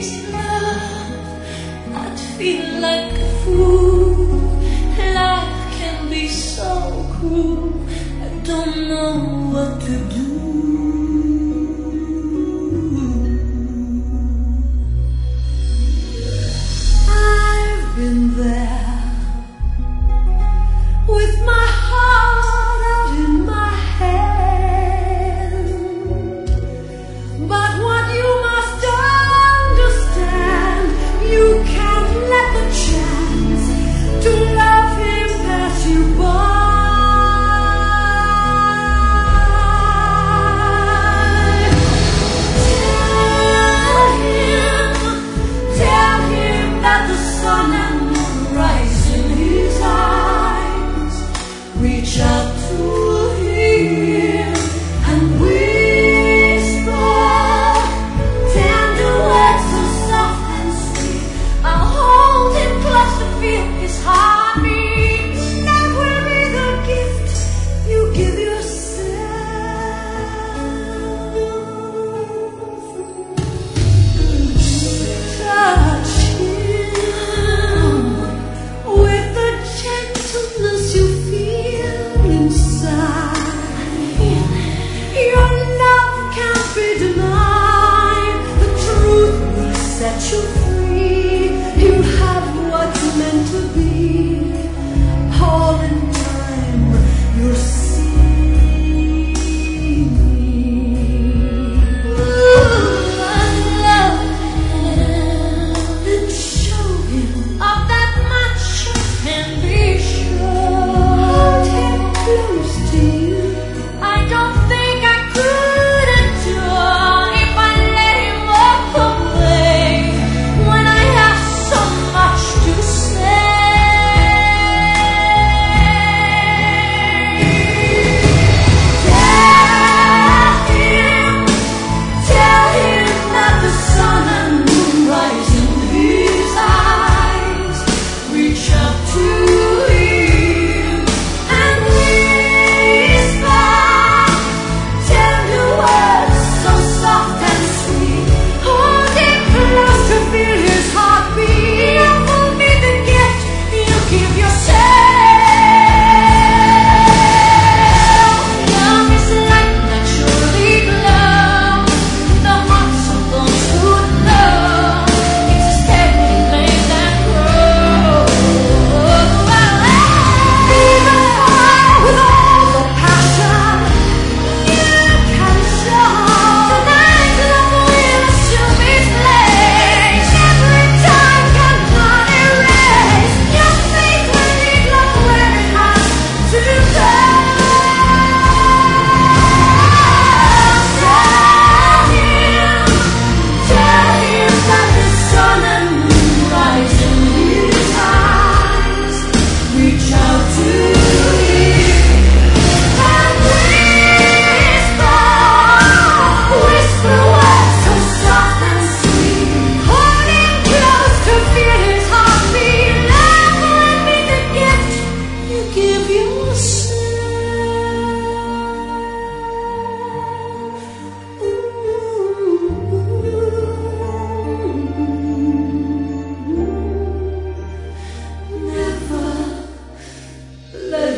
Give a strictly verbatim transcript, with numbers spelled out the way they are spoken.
crazy love, I'd feel like a fool. Life can be so cruel, I don't know what to do. I've been there with my heart out in my hand, but what you must understand, you can't let the chance to love him pass you by. Tell him, tell him that the sun and moon rise in his eyes. Reach out to him and whisper tender words so soft and sweet. I'll hold him close to feel his heartbeat. That will be the gift you give yourself. Touch him with the gentleness you feel inside. Your love can't be denied. The truth will set you free. You have what's meant to be. All in time you'll see. Ooh, I love him. And show him of that much you can be sure. Hold him close to you. I don't think I could endure if I let him walk away when I have so much to say. Tell him, tell him that the sun and moon rise in his eyes. Reach out to him and whisper tender words so soft and sweet. Hold him close to feel his heartbeat. Love will be the gift you give yourself. Love is like naturally glow. The hearts of those who know. It's a steady flame that grows. Even with all the passion you can show. Tonight love will assume its place. Every time cannot erase your faith will lead love where it has to go. Tell him, tell him that the sun and moon rise in his eyes. Reach out to him and whisper, whisper words so soft and sweet. Hold him close to feel his heartbeat. Love will be the gift you give yourself. Never let